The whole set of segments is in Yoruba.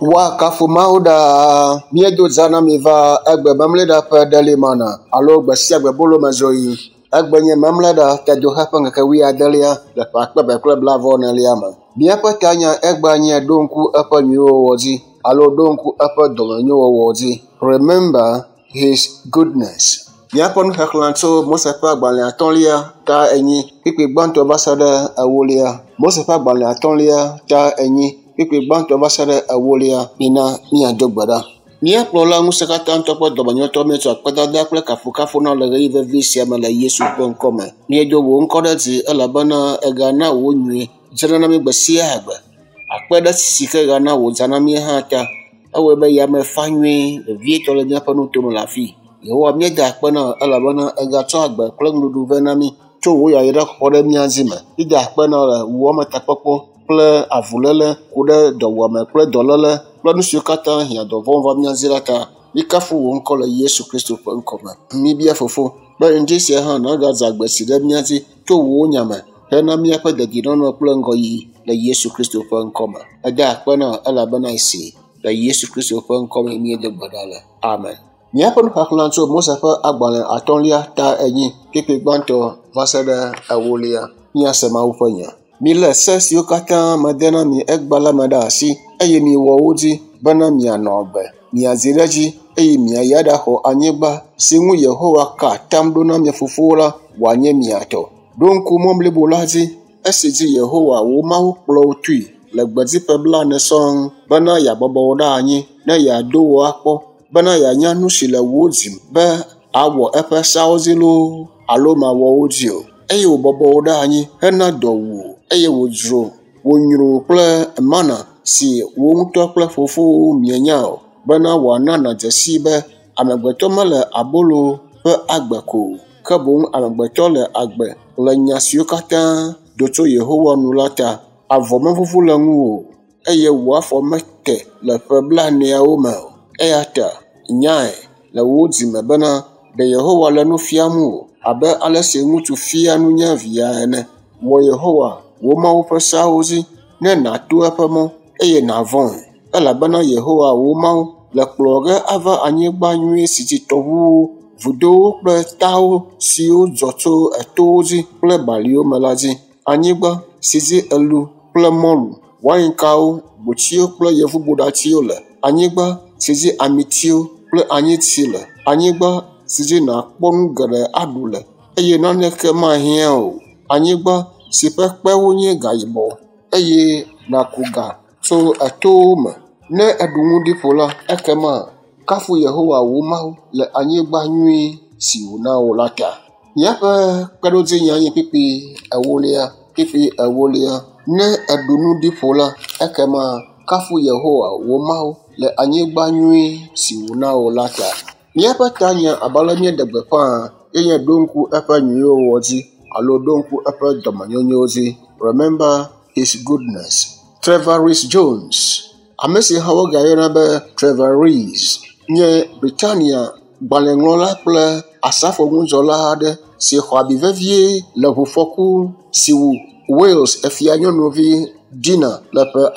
Wa kafumawo da miedo zana mi va egbe memle da ƒe ɖeli mana alo gbe sia gbe bolo me zɔ yi. Egbe nye memle da tedo heƒe ŋkeke 11 le ƒe akpe eve kple blaeve-nelia me. Míaƒe ta nye egbe nye ɖo ŋku eƒe nyuiwo dzi alo ɖo ŋku eƒe dɔmenyowɔwɔ dzi. Remember his goodness. Míaƒe nuxexlẽ tso Mose ƒe agbalẽ 1 ta 8 kpikpi gbãtɔ va se ɖe 10. Mose ƒe agbalẽ 1 ta 8 kpikpi gbãtɔ va se ɖe 10 mina míado gbe ɖa. Míakplɔla ŋusẽ katã ŋutɔ ƒe dɔmenyotɔ míetsɔ akpedada kple kafukafu na le ɣeyiɣi vevi sia me le Yesu ƒe ŋkɔ me. Míedo wò ŋkɔ ɖe dzi elabena egana wò nyui dzena na mí gbe sia gbe. Akpe ɖe si ke gana wò dzana mí hã ta. Ewɔe be yame fa nyui vevietɔ le míaƒe nutome le afi. Yehowa míeda akpe na elabena egatsɔ agbe kple ŋuɖuɖu ve na mí tso wò yayra xɔ ɖe mía dzi me. Míeda akpe na le wɔme takpɔkpɔ kple avuléle ku ɖe dɔwɔme kple dɔléle kple nu siwo katã hiã dɔvɔ̃ va mía dzi la ta. Mí kafu wò ŋkɔ le Yesu Kristo ƒe ŋkɔ me. Mí bia Fofo be ŋdi sia hã nagadze agbe si ɖe mía dzi tso wò nya me hena míaƒe dedinɔnɔ kple ŋgɔyiyi le Yesu Kristo ƒe ŋkɔ me. Eda akpe na elabena esi le Yesu Kristo ƒe ŋkɔ me míedo gbe ɖa le. Amen. Míaƒe nuxexlẽ tso Mose ƒe agbalẽ 1 ta 8 kpikpi gbãtɔ va se ɖe 10. Míase Mawu ƒe nya. Mílé se siwo katã mede na mi egba la me ɖe asi eye miwɔ wo dzi bena mianɔ agbe, miazi ɖe dzi eye miayi aɖaxɔ anyigba si ŋu Yehowa ka atam ɖo na mia fofowo la wòanye mia tɔ. Ɖo ŋku mɔ blibo la dzi esi dzi Yehowa wò Mawu kplɔ wò tui le gbedzi ƒe 40 sɔŋ bena yeabɔbɔ wò ɖe anyi ne yeado wò akpɔ bena yeanya nu si le wò dzim be awɔ eƒe seawo dzi loo alo mawɔ wo dzi o. Eye wòbɔbɔ wò ɖe anyi hena dɔ wò eye wòdzro wò nyro kple mana si wò ŋutɔ kple fofowo mienya o bena wòana nàdze si be amegbetɔ mele abolo ƒe agbe ko ke boŋ amegbetɔ le agbe le nya siwo katã do tso Yehowa nu la ta. Avɔ mevuvu le ŋuwò eye wò afɔ mete le ƒe 40 me o. Eya ta nyae le wò dzime bena ɖe Yehowa le nu fiam wò abe ale si ŋutsu fia nunya via ene. Wɔ Yehowa wò Mawu ƒe seawo dzi ne nàto eƒe mɔ eye nàvɔ̃e elabena Yehowa wò Mawu le kplɔ ge ava anyigba nyui si dzi tɔʋuwo, vudowo kple tawo siwo dzɔ tso etowo dzi kple baliwo me la dzi. Anyigba si dzi elu kple mɔlu, wainkawo, gbotiwo kple yevuboɖatiwo le. Anyigba si dzi amitiwo kple anyitsi le. Anyigba si dzi nàkpɔ nu geɖe aɖu le eye naneke mahiã o. Anyigba si ƒe kpewo nye gayibɔ eye nàku ga tso etowo me. Ne eɖu ŋu ɖi ƒo la ekema kafu Yehowa wò Mawu le anyigba nyui si wòna wò la ta. Míaƒe kpeɖodzi nye kpikpi 10. Ne eɖu nu ɖi ƒo la ekema kafu Yehowa wò Mawu le anyigba nyui si wòna wò la ta. Míaƒe ta nye abale míeɖe gbeƒã yenye ɖo ŋku eƒe nyuiwo dzi alo ɖo ŋku eƒe dɔmenyonyowo dzi. Remember his goodness. Trevor Rees Jones, ame si hã wogayɔna be Trevor Rees, nye Britania gbalẽŋlɔla kple asafo-ŋudzɔla aɖe si xɔ abi vevie le ʋufɔku si wu Wales efia nyɔnuvi Dina le ƒe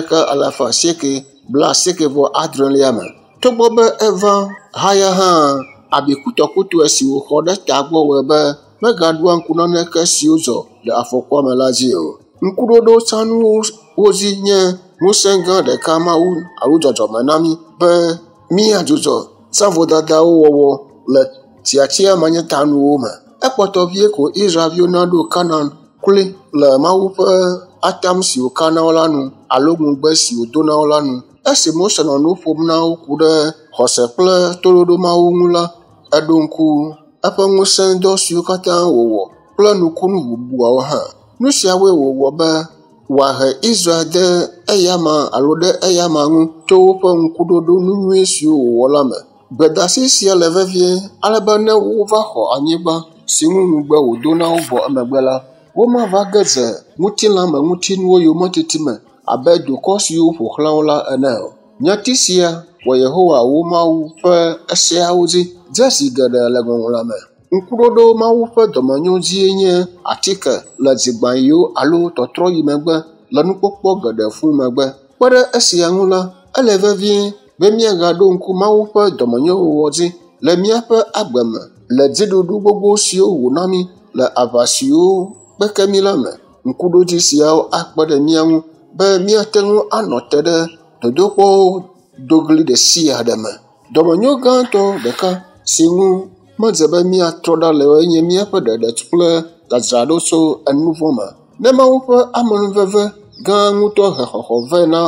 1997 me. Togbɔ be eva haya hã abi kutɔkutu esi wòxɔ ɖe ta gbɔ wɔe be megaɖoa ŋku naneke siwo dzɔ le afɔkua me la dzi o. Ŋkuɖoɖo sanuwo dzi nye ŋusẽ gã ɖeka Mawu alo dzɔdzɔme na mí be míadzudzɔ sa vodadawo wɔwɔ le tiatia manyetanuwo me. Ekpɔtɔ vie ko Israelviwo naɖo Kanan kloe le Mawu ƒe atam si wòka na wo la nu alo ŋugbe si wòdo na wo la nu. Esi Mose nɔ nu ƒom na wo ku ɖe xɔse kple toɖoɖo Mawu ŋu la, eɖo ŋku eƒe ŋusẽ dɔ siwo katã wòwɔ kple nukunu bubuawo hã. Nu siawoe wòwɔ be wòahe Israel de eyama alo ɖe eyama ŋu to woƒe ŋkuɖoɖo nu nyui siwo wòwɔ la me. Gbedasi sia le vevie alebe ne wova xɔ anyigba si ŋu ŋugbe wòdo na wo vɔ emegbe la, womava ge dze ŋutilã me ŋutinuwo yometiti me abe dukɔ siwo ƒo xlã wo la ene o. Nyati sia wɔ Yehowa wò Mawu ƒe eseawo dzi dzesi geɖe le ŋɔŋlɔ me. Ŋkuɖoɖo Mawu ƒe dɔmenyo dzie nye atike le dzigbãyiwo alo tɔtrɔ yi megbe le nukpɔkpɔ geɖe fu megbe. Kpe ɖe esia ŋu la, ele vevie be míagaɖo ŋku Mawu ƒe dɔmenyowo dzi le míaƒe agbe me le dziɖuɖu gbogbo siwo wòna mí le aʋa siwo kpeke mí la me. Ŋkuɖodzi siawo akpe ɖe mía ŋu be míate ŋu anɔ te ɖe dodokpɔ dogli ɖe sia ɖe me. Dɔmenyo gãtɔ ɖeka si ŋu medze be míatrɔ ɖa le enye míaƒe ɖeɖe kple dzadzraɖo tso enu vɔ̃ me. Ne Mawu ƒe amenuveve gã ŋutɔ he xɔxɔ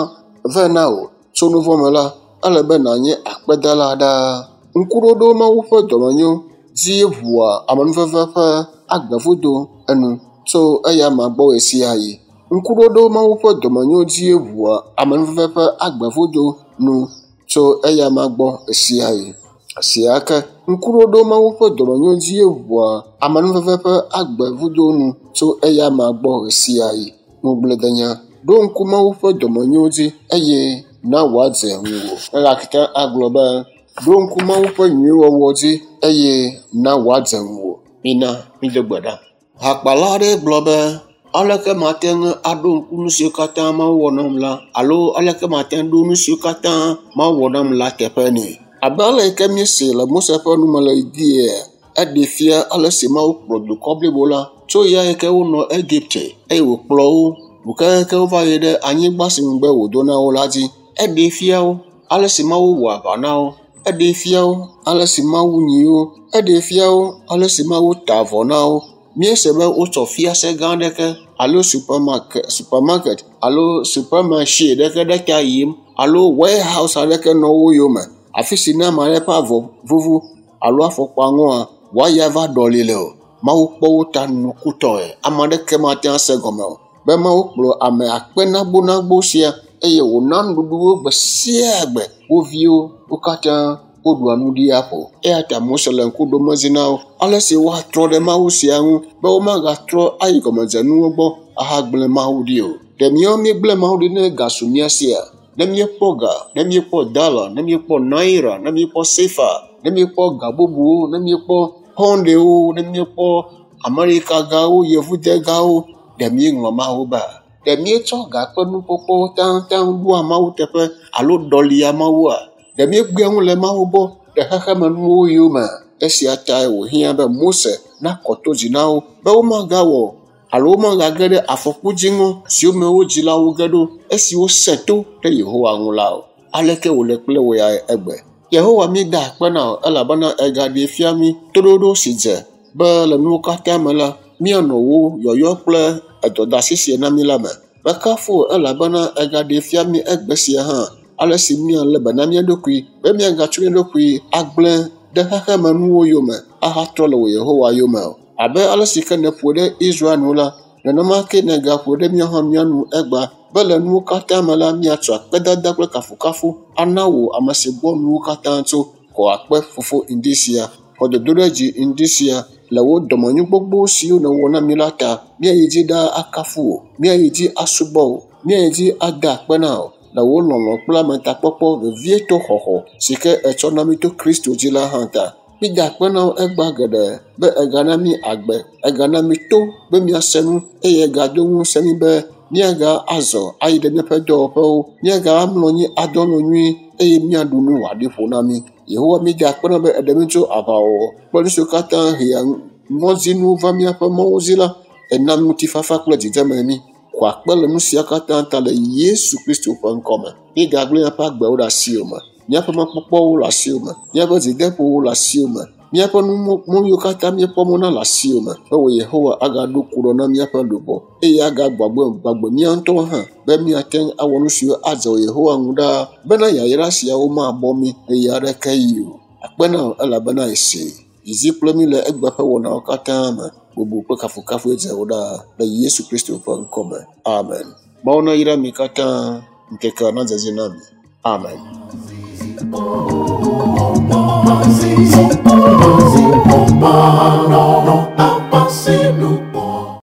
ve na wò tso nu vɔ̃ me la, ele be nànye akpedala ɖaa. Ŋkuɖoɖo Mawu ƒe dɔmenyo dzi ʋua amenuveve ƒe agbevudo enu tso eya ma gbɔ ɣe sia ɣi. Ŋkuɖoɖo Mawu ƒe dɔmenyo dzi ʋua amenuveve ƒe agbevudo nu tso eya ma gbɔ ɣe sia ɣi. Esia ke ŋkuɖoɖo Mawu ƒe dɔmenyo dzi ʋua amenuveve ƒe agbevudo nu tso eya ma gbɔ ɣe sia ɣi. Ŋugbledenya, ɖo ŋku Mawu ƒe dɔmenyo dzi eye na wòadze ŋuwò. Elakita agblɔ be ɖo ŋku Mawu ƒe nyuiwo wɔwɔ dzi eye na wòadze ŋuwò. Mina míde gbe ɖa. Hakpala aɖe gblɔ be aleke mate ŋu aɖo ŋku nu siwo katã Mawu wɔ nam la alo aleke mate ŋu ɖo nu siwo katã Mawu wɔ nam la teƒe nɛ. Abe ale yi ke míese le Mose ƒe nu me le dzia, eɖe fia ale si Mawu kplɔ dukɔ blibo la tso ya yi ke wonɔ Egipte eye wòkplɔ wo ke wova yi ɖe anyigba si ŋugbe wòdo na wo la dzi. Eɖe fia wo ale si Mawu wɔ aʋa na wo. Eɖe fia wo ale si Mawu nyi wo. Eɖe fia wo ale si Mawu ta avɔ na wo. Míese be wotsɔ fiase gã ɖeke alo supermarket alo supermarché ɖeke ɖe ta yim alo warehouse aɖeke nɔ wo yome afi si ne ame aɖe ƒe avɔ vuvu alo afɔkpa ŋɔa wòaya va ɖɔli le o. Mawu kpɔ wo ta nukutɔe. Ame aɖeke mate ŋu ase gɔme o be Mawu kplɔ ame akpenagbo sia eye wòna nuɖuɖu wo gbe sia gbe. Wo viwo wo katã woɖua nu ɖi aƒo. Eya ta Mose le ŋku ɖome zi na wo ale si woatrɔ ɖe Mawu sia ŋu be womagatrɔ ayi gɔmedzenuwo gbɔ ahagblẽ Mawu ɖi o. Ɖe míawo míegblẽ Mawu ɖi ne gasu mía sia, ne míekpɔ ga, ne míekpɔ dala, ne míekpɔ naira, ne míekpɔ sefa, ne míekpɔ ga bubuwo, ne míekpɔ pɔndewo, ne míekpɔ Amerika gawo, yevude gawo, ɖe míeŋlɔ Mawu ba. Ɖe míetsɔ gakpe nukpɔkpɔwo taŋtaŋ ɖoa Mawu teƒe alo ɖɔlia Mawua. Ɖe míegbea ŋu le Mawu gbɔ ɖe xexeme nuwo yome. Esia tae wòhiã be Mose nakɔ to dzi na wo be womagawɔ alo womagage ɖe afɔku dziŋɔ siwo me wodzi la wo ge ɖo esi wosẽ to ɖe Yehowa ŋu la o. Aleke wòle kple wò ya egbe. Yehowa míeda akpe na o elabena egaɖe fia mí toɖoɖo si dze be le nuwo katã me la míanɔ wo yɔyɔ kple edɔdeasi sia na mí la me. Mekafu elabena egaɖe fia mí egbe sia hã ale si míalé be na mía ɖokui be míagatsɔ mía ɖokui agblẽ ɖe xexeme nuwo yome ahatrɔ le wò Yehowa yome o. Abe ale si ke neƒo ɖe Israel nu la, nenema ke negaƒo ɖe mía hã mía nu egba be le nuwo katã me la míatsɔ akpedada kple kafukafu ana wò ame si gbɔ nuwo katã tso. Xɔ akpe fofo ŋdi sia, xɔ dodoɖedzi ŋdi sia le wo dɔmenyo gbogbo siwo ne wɔ na mí la ta. Míayi dzi ɖaa akafu wò, míayi dzi asubɔ wò, míayi dzi ada akpe na wò le wo lɔlɔ̃ kple ametakpɔkpɔ vevietɔ xɔxɔ si ke etsɔ na mí to Kristo dzi la hã ta. Mída akpe na wo egba geɖe be egana mí agbe, egana mí to be míase nu eye egado ŋusẽ mí be míaga azɔ ayi ɖe míaƒe dɔwɔƒewo, míaga amlɔ anyi adɔ lɔ̃ nyuie eye míaɖu nu wòaɖi ƒo na mí. Yehowa mída akpe na be eɖe mí tso aʋawɔwɔ kple nu siwo katã hea ŋɔdzinu va míaƒe mɔwo dzi la, ena ŋutifafa kple dzidzeme mí. Xɔ akpe le nu sia katã ta le Yesu Kristo ƒe ŋkɔ me. Míegagblẽ míaƒe agbewo ɖe asiwo me, míaƒe mɔkpɔkpɔwo le asiwo me, míaƒe dzideƒowo le asiwo me, míaƒe nu yiwo katã míekpɔ mɔ na le asiwo me be wò Yehowa agaɖo kuɖɔ na míaƒe luʋɔ eye agagbagbe mía ŋutɔ hã be míate ŋu awɔ nu siwo adze wò Yehowa ŋu ɖaa bena yayra siawo mabɔ mí ɣeyiɣi aɖeke yi o. Akpe na wò elabena ese yizi kple mí le egbe ƒe wɔnawo katã me. Bubu kple kafukafu edze wò ɖaa le Yesu Kristo ƒe ŋkɔ me. Amen. Mawu nayra mí katã, ŋkeke nadzedze na mí. Amen.